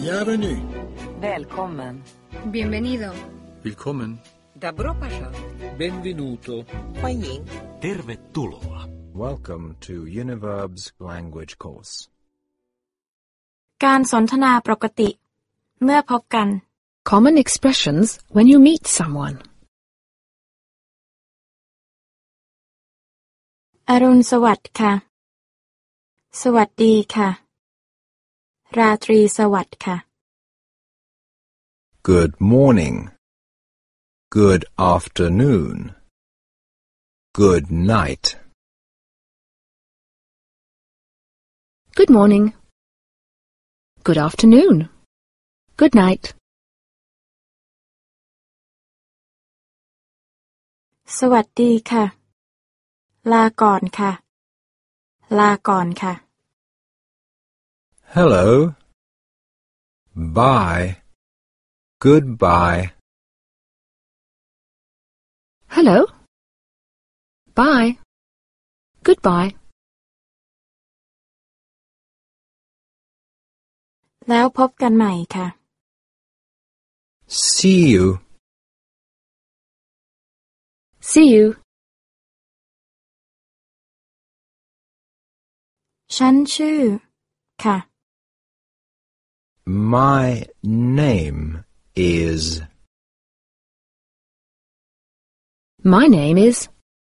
Bienvenue. Välkommen. Bienvenido. Willkommen. Добро пожаловать. Benvenuto. 欢迎. Tervetuloa. Welcome to Univerb's language course. การสนทนาปกติเมื่อพบกัน Common expressions when you meet someone. อรุณสวัสดิ์ค่ะสวัสดีค่ะราตรีสวัสดิ์ค่ะ Good morning. Good afternoon. Good night. Good morning. Good afternoon. Good night. สวัสดีค่ะลาก่อนค่ะลาก่อนค่ะ Hello. Bye. Goodbye. Hello. Bye. Goodbye. แล้วพบกันใหม่ค่ะ See you. See you. ฉันชื่อค่ะ My name is. My name is.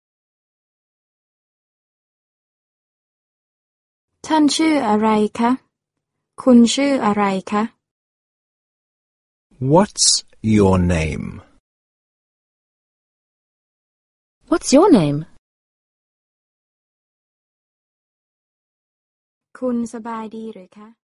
ท่านชื่ออะไรคะคุณชื่ออะไรคะ What's your name? What's your name? คุณสบายดีหรือคะ